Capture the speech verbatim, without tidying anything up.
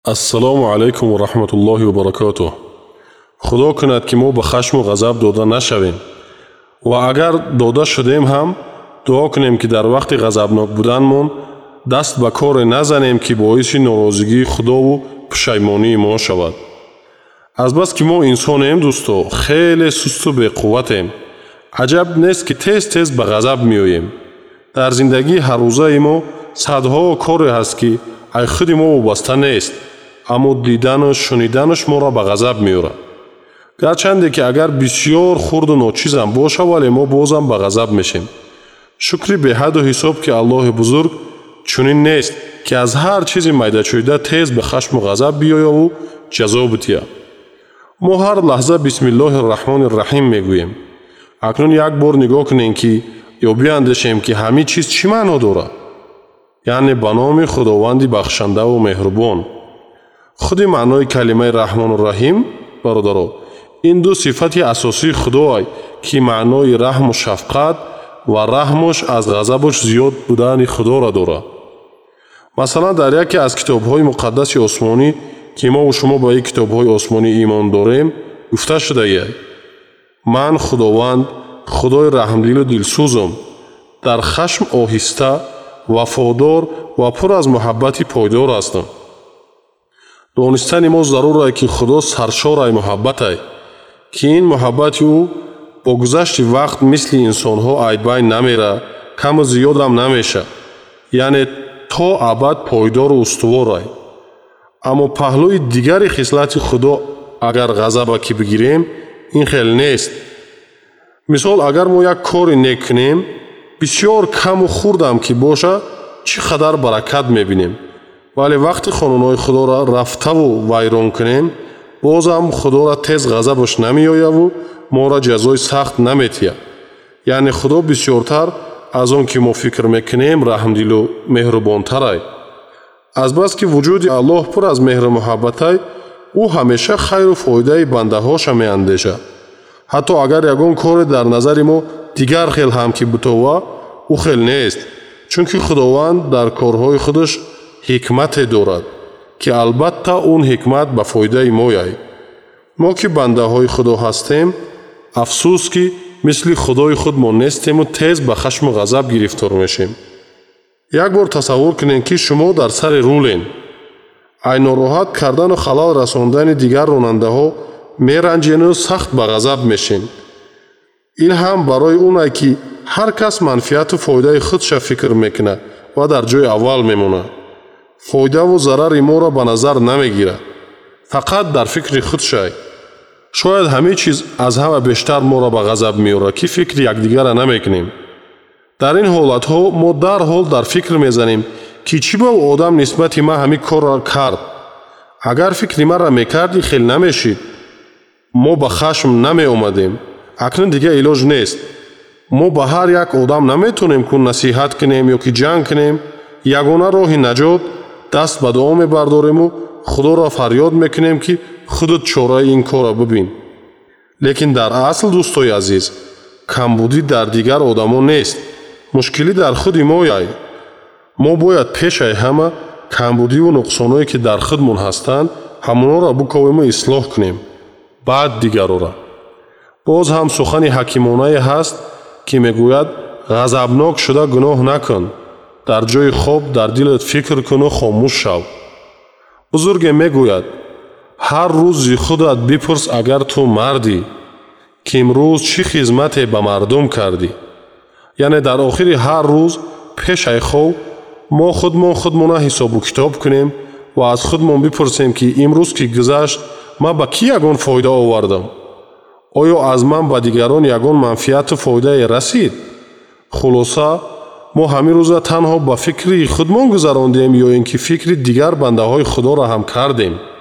السلام علیکم و رحمت الله و برکاته. خدا کند که ما به خشم و غضب داده نشویم و اگر داده شدیم هم دعا کنیم که در وقت غضبناک بودنمون دست به کار نزنیم که باعث ناراضگی خدا و پشیمانی ما شود. از بس که ما انسانیم دوستو، خیلی سست و بی‌قوتیم. عجب نیست که تیز تیز به غضب میاییم. در زندگی هر روزه ما صدها کاری هست که ای خود ما وابسته نیست، اما دیدنش شنیدنش ما را به غضب میاره. گرچنده که اگر بسیار خرد و ناچیز هم باشه ولی ما بازم به غضب میشیم. شکری به حد و حساب که الله بزرگ چنین نیست که از هر چیزی میده چویده تیز به خشم و غضب بیاید و جزا بتیه. ما هر لحظه بسم الله الرحمن الرحیم میگوییم. اکنون یک بار نگاه کنین که یا بیاندیشیم که همه چیز چی معنا داره؟ یعنی به نام خداوند بخشنده و مهربان. خودی معنای کلمه رحمان و رحیم برادرو، این دو صفت اساسی خدای که معنای رحم و شفقت و رحمش از غضبش زیاد بودن خدا را داره. مثلا در یکی از کتاب‌های مقدس آسمانی که ما و شما با این کتاب‌های آسمانی ایمان داریم گفته شده ای من خداوند خدای رحمدل و دلسوزم، در خشم آهسته، وفادار و پر از محبت پایدار هستم. دانستن ما ضرور است که خدا سرشار محبت است که این محبت او با گذشت وقت مثل انسان ها از بین نمیره، کم و زیاد هم نمیشه، یعنی تا ابد پایدار و استوار است. اما پهلوی دیگری خصلت خدا اگر غضب که بگیریم این خیلی نیست. مثال اگر ما یک کار نیک کنیم بسیار کم و خرد هم که باشه چقدر برکت میبینیم، ولی وقتی قانونهای خدا را رفته و ویران کنیم باز هم خدا را تیز غضبش نمیآید و ما را جزای سخت نمیتیه. یعنی خدا بسیارتر از آن که ما فکر میکنیم رحمدل و مهربانتر است. از بس که وجود الله پر از مهر و محبت است، او همیشه خیر و فایده بنده هاش میاندیشه. حتی اگر یگان کار در نظر ما دیگر خیل هم که بتوه او خیل نیست، چون که خداوند در کارهای خودش حکمت دارد که البته اون حکمت به فایده ما است. ما که بنده های خدا هستیم افسوس که مثل خدای خود ما نیستیم و تیز به خشم و غضب گرفتار میشیم. یک بار تصور کنین که شما در سر رولین، ای ناراحت کردن و خلال رساندن دیگر راننده ها میرنجین و سخت به غضب میشین. این هم برای اونه که هر کس منفعت و فایده خودش فکر میکنه و در جای اول میمونه. فایده و ضرر ما را به نظر نمیگیره، فقط در فکر خودش است. شاید همه چیز از همه بیشتر ما را به غضب میاره که فکر یکدیگر را نمیکنیم. در این حالت ها ما در حال در فکر میزنیم که چی با آدم نسبت ما همین کار را کرد. اگر فکر ما را میکردی خیلی نمیشید، ما به خشم نمی اومدیم. اکنون دیگه علاج نیست. ما به هر یک آدم نمیتونیم که نصیحت کنیم یا که جنگ کنیم. یگانه راه نجات دست به دعا میبرداریم و خدا را فریاد میکنیم که خودت چاره این کار را ببین. لیکن در اصل دوستای عزیز کمبودی در دیگر آدمان نیست، مشکلی در خود ما است. ما باید پیش همه کمبودی و نقصانایی که در خودمون هستند همونا را بکویم و اصلاح کنیم، بعد دیگر را. باز هم سخن حکیمانه هست که میگوید غضبناک شده گناه نکن، در جای خواب در دلت فکر کن و خاموش شو. بزرگ میگوید هر روز خودت بپرس اگر تو مردی که امروز چی خدمت به مردم کردی. یعنی در آخر هر روز پیش خواب ما خودمون خودمون حساب و کتاب کنیم و از خودمون بپرسیم که امروز که گذشت من به کی یگان فایده آوردم؟ آیا از من به دیگران یگان منفعت و فایده رسید؟ خلاصه ما همین روز تنها به فکر خودمون گذراندیم یا اینکه فکر دیگر بنده های خدا را هم کردیم؟